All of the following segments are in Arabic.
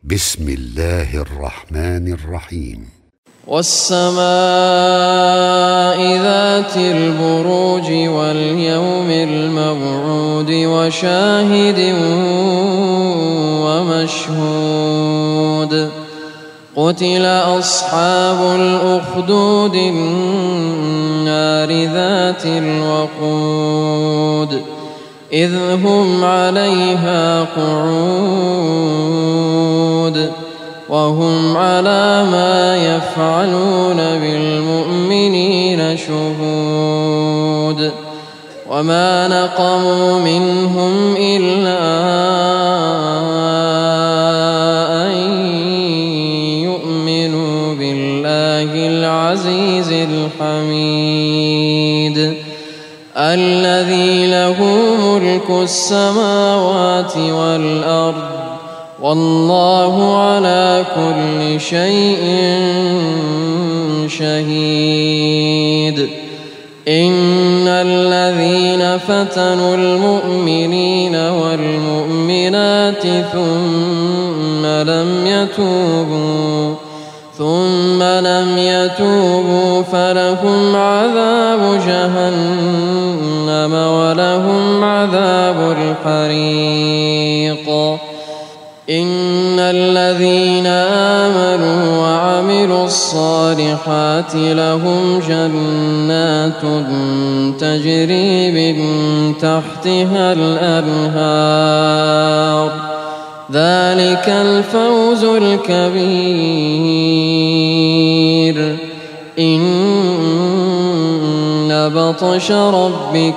بسم الله الرحمن الرحيم. والسماء ذات البروج واليوم الموعود وشاهد ومشهود قتل أصحاب الأخدود النار ذات الوقود إذ هم عليها قعود وهم على ما يفعلون بالمؤمنين شهود وما نقموا منهم إلا أن يؤمنوا بالله العزيز الحميد الذي له ملك السماوات والأرض والله على كل شيء شهيد إن الذين فتنوا المؤمنين والمؤمنات ثم لم يتوبوا فلهم عذاب جهنم ولهم عذاب الحريق إن الذين آمنوا وعملوا الصالحات لهم جنات تجري من تحتها الأنهار ذلك الفوز الكبير إن بطش ربك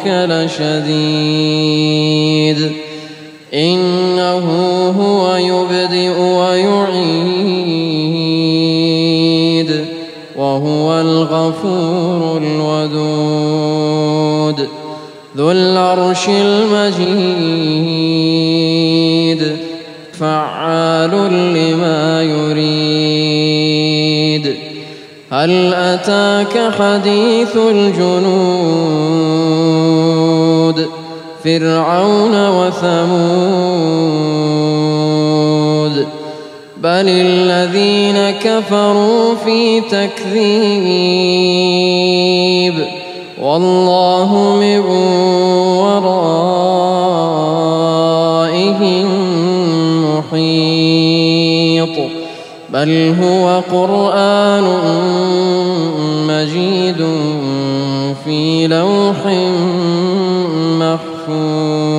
لشديد إنه هو يبدئ ويعيد وهو الغفور الودود ذو العرش المجيد فعال لما يريد هل أتاك حديث الجنود فرعون وثمود بل الذين كفروا في تكذيب والله من ورائهم محيط بل هو قرآن مجيد في لوح محفوظ